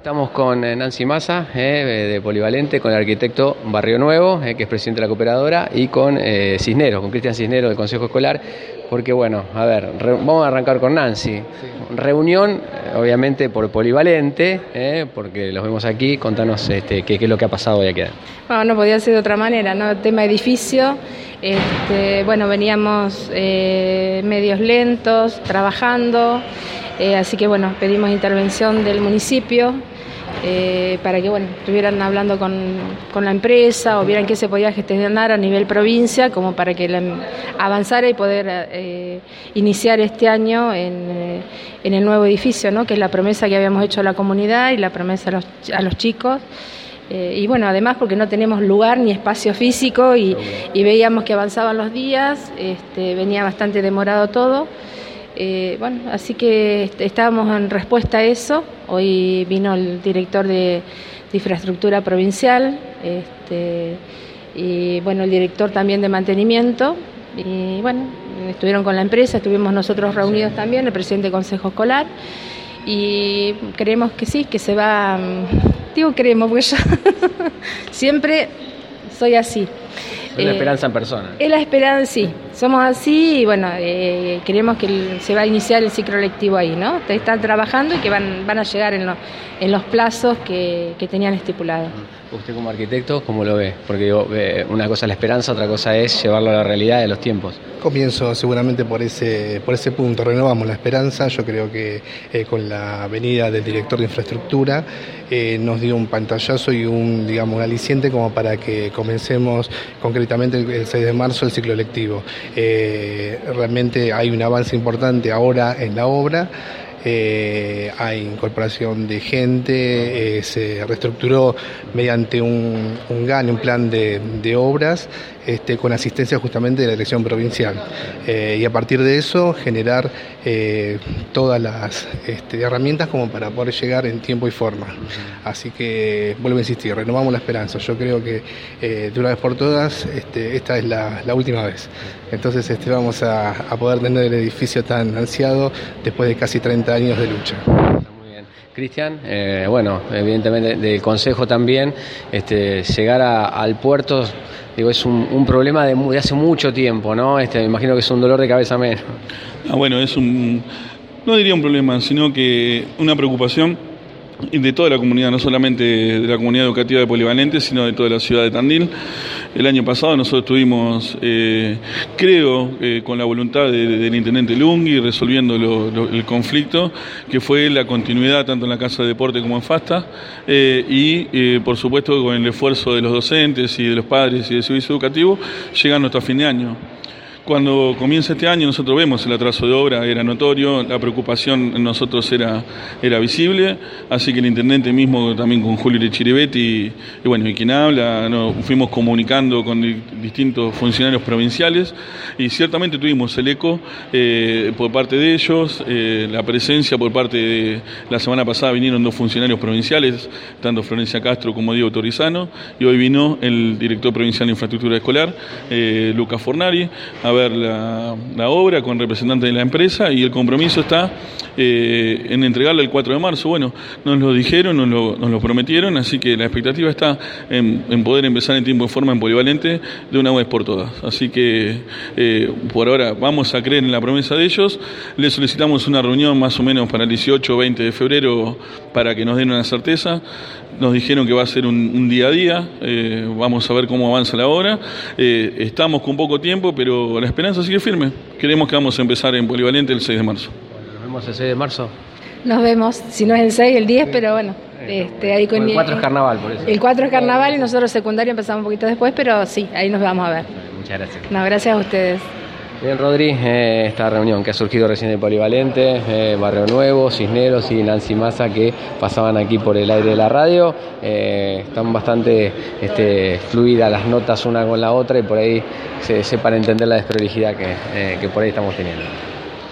Estamos con Nancy Massa, de Polivalente, con el arquitecto Barrio Nuevo, que es presidente de la cooperadora, y con Cisneros, con Cristian Cisneros del Consejo Escolar, porque bueno, a ver, vamos a arrancar con Nancy. Sí. Reunión, obviamente por Polivalente, porque los vemos aquí. Contanos qué es lo que ha pasado hoy aquí. Bueno, no podía ser de otra manera, ¿no? Tema edificio, bueno, veníamos medios lentos, trabajando, así que bueno, pedimos intervención del municipio para que bueno, estuvieran hablando con la empresa o vieran qué se podía gestionar a nivel provincia, como para que avanzara y poder iniciar este año en el nuevo edificio, ¿no? Que es la promesa que habíamos hecho a la comunidad y la promesa a los chicos. Y bueno, además porque no tenemos lugar ni espacio físico y veíamos que avanzaban los días, venía bastante demorado todo. Bueno, así que estábamos en respuesta a eso. Hoy vino el director de infraestructura provincial, y bueno, el director también de mantenimiento, y bueno, estuvieron con la empresa, estuvimos nosotros reunidos también, el presidente del Consejo Escolar, y creemos que sí, que se va, digo creemos, porque yo siempre soy así. Es la esperanza en persona. Es la esperanza, sí. Somos así y bueno, creemos que se va a iniciar el ciclo lectivo ahí, ¿no? Están trabajando y que van a llegar en los plazos que tenían estipulados. Usted como arquitecto, ¿cómo lo ve? Porque una cosa es la esperanza, otra cosa es llevarlo a la realidad de los tiempos. Comienzo seguramente por ese punto, renovamos la esperanza. Yo creo que con la venida del director de infraestructura nos dio un pantallazo y un aliciente como para que comencemos concretamente el 6 de marzo el ciclo lectivo. Realmente hay un avance importante ahora en la obra. Hay incorporación de gente, se reestructuró mediante un plan de obras con asistencia justamente de la dirección provincial, y a partir de eso generar todas las herramientas como para poder llegar en tiempo y forma. Así que vuelvo a insistir, renovamos la esperanza. Yo creo que de una vez por todas esta es la última vez. Entonces vamos a poder tener el edificio tan ansiado después de casi 30 años de lucha. Muy bien. Cristian, bueno, evidentemente del Consejo también, llegar al puerto, digo, es un problema de hace mucho tiempo, ¿no? Me imagino que es un dolor de cabeza menos. Bueno, no diría un problema, sino que una preocupación de toda la comunidad, no solamente de la comunidad educativa de Polivalente, sino de toda la ciudad de Tandil. El año pasado nosotros estuvimos, creo, con la voluntad del intendente Lungui, resolviendo el conflicto, que fue la continuidad tanto en la Casa de Deporte como en FASTA, y por supuesto con el esfuerzo de los docentes y de los padres y del servicio educativo, llegando hasta fin de año. Cuando comienza este año nosotros vemos el atraso de obra, era notorio, la preocupación en nosotros era visible, así que el intendente mismo también con Julio Lechiribetti y quien habla, nos fuimos comunicando con distintos funcionarios provinciales y ciertamente tuvimos el eco por parte de ellos, la presencia por parte de la semana pasada vinieron 2 funcionarios provinciales, tanto Florencia Castro como Diego Torizano, y hoy vino el director provincial de infraestructura escolar, Lucas Fornari, a ver la obra con representantes de la empresa, y el compromiso está en entregarla el 4 de marzo. Bueno, nos lo dijeron, nos lo prometieron, así que la expectativa está en poder empezar en tiempo y forma en Polivalente de una vez por todas. Así que por ahora vamos a creer en la promesa de ellos. Les solicitamos una reunión más o menos para el 18 o 20 de febrero para que nos den una certeza. Nos dijeron que va a ser un día a día, vamos a ver cómo avanza la obra. Estamos con poco tiempo, pero la esperanza sigue firme. Creemos que vamos a empezar en Polivalente el 6 de marzo. Bueno, ¿nos vemos el 6 de marzo? Nos vemos, si no es el 6, el 10, pero bueno. Ahí con el 4 es carnaval, por eso. El 4 es carnaval y nosotros secundario empezamos un poquito después, pero sí, ahí nos vamos a ver. Muchas gracias. No, gracias a ustedes. Bien, Rodri, esta reunión que ha surgido recién de Polivalente, Barrio Nuevo, Cisneros y Nancy Massa, que pasaban aquí por el aire de la radio, están bastante fluidas las notas una con la otra y por ahí se para entender la desprolijidad que por ahí estamos teniendo.